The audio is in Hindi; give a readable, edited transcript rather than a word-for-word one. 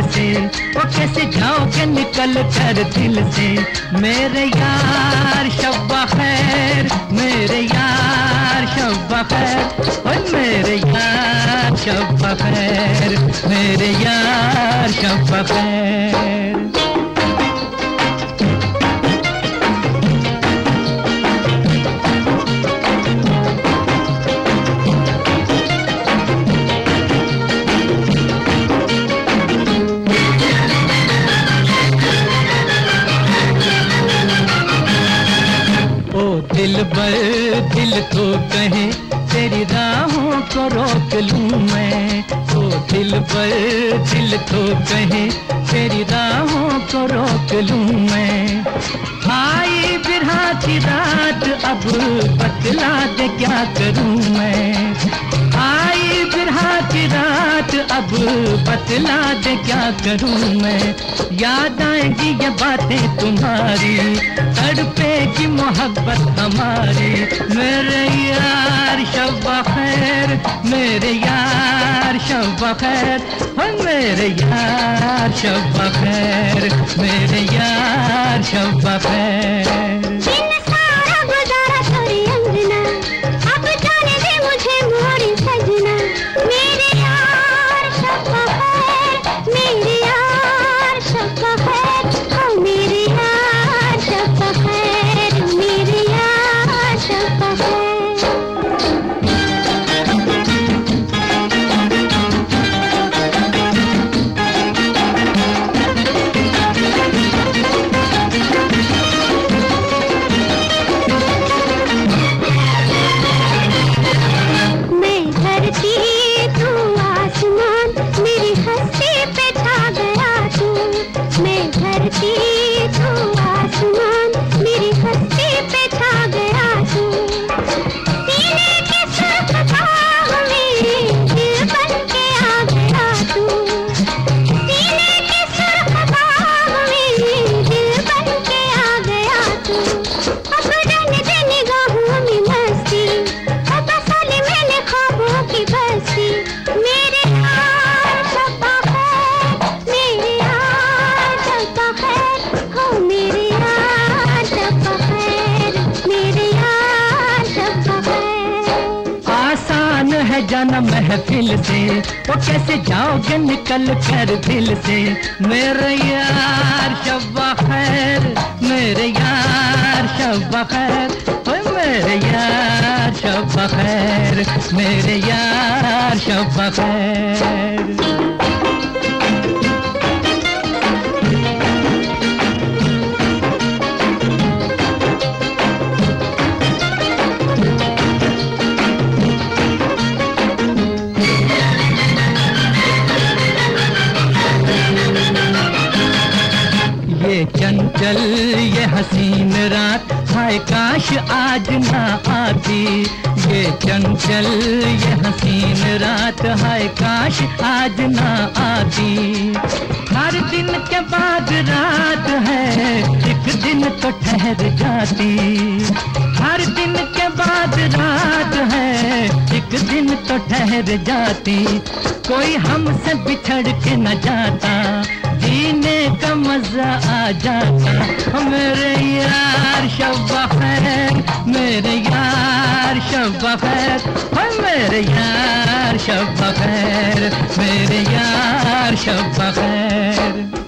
से, वो कैसे जाओगे निकल कर दिल से। मेरे यार शब खैर, मेरे यार शब खैर, ओए मेरे यार शब खैर, मेरे यार शब खैर। दिल बर दिल तो कहे तेरी राहों को रोक लूं मैं, ओ दिल बर दिल तो कहे तेरी राहों को रोक लूं मैं। आई बिरहा की रात अब बतला दे क्या करूं मैं, आई बिरहा की रात अब बतला दे क्या करूं मैं। याद आएगी ये बातें तुम्हारी, तड़पेगी मोहब्बत हमारी। मेरे यार शब खैर, मेरे यार शब खैर, मेरे यार शब खैर, मेरे यार शब खैर। जाना महफिल से, वो कैसे जाओगे निकल कर दिल से। मेरे यार शब खैर, मेरे यार शब खैर, मेरे यार शब खैर, मेरे यार शब खैर। चंचल ये हसीन रात, हाय काश आज ना आती। ये चंचल ये हसीन रात, हाय काश आज ना आती। हर दिन के बाद रात है, एक दिन तो ठहर जाती। हर दिन के बाद रात है, एक दिन तो ठहर जाती। कोई हमसे बिछड़ के न जाता, जीने का मजा आ जाता। मेरे यार शब खैर, मेरे यार शब खैर, मेरे यार शब खैर, मेरे यार शब खैर।